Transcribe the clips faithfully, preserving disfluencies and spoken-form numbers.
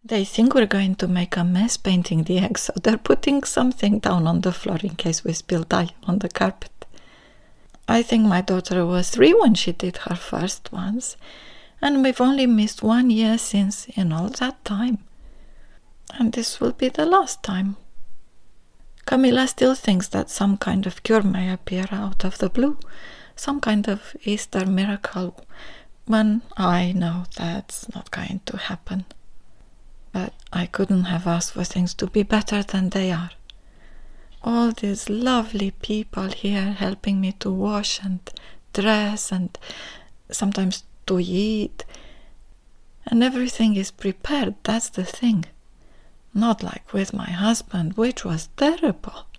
They think we're going to make a mess painting the eggs, so they're putting something down on the floor in case we spill dye on the carpet. I think my daughter was three when she did her first ones, and we've only missed one year since in all that time. And this will be the last time. Camilla still thinks that some kind of cure may appear out of the blue, some kind of Easter miracle, when I know that's not going to happen. But I couldn't have asked for things to be better than they are. All these lovely people here helping me to wash and dress and sometimes to eat. And everything is prepared, that's the thing. Not like with my husband, which was terrible.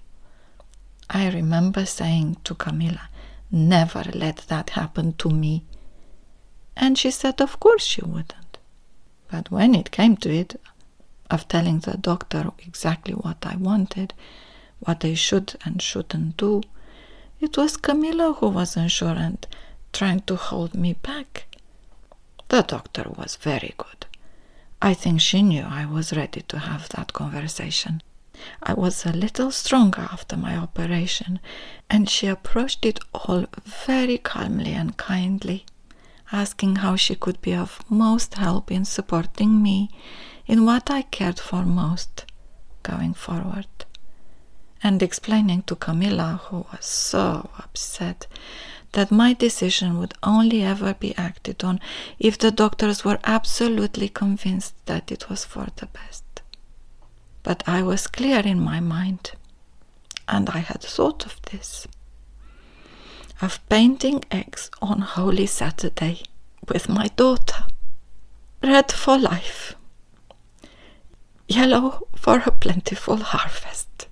I remember saying to Camilla, never let that happen to me. And she said of course she wouldn't. But when it came to it, of telling the doctor exactly what I wanted, what I should and shouldn't do, it was Camilla who wasn't sure and trying to hold me back. The doctor was very good. I think she knew I was ready to have that conversation. I was a little stronger after my operation, and she approached it all very calmly and kindly, asking how she could be of most help in supporting me in what I cared for most going forward, and explaining to Camilla, who was so upset, that my decision would only ever be acted on if the doctors were absolutely convinced that it was for the best. But I was clear in my mind, and I had thought of this, of painting eggs on Holy Saturday with my daughter. Red for life, yellow for a plentiful harvest.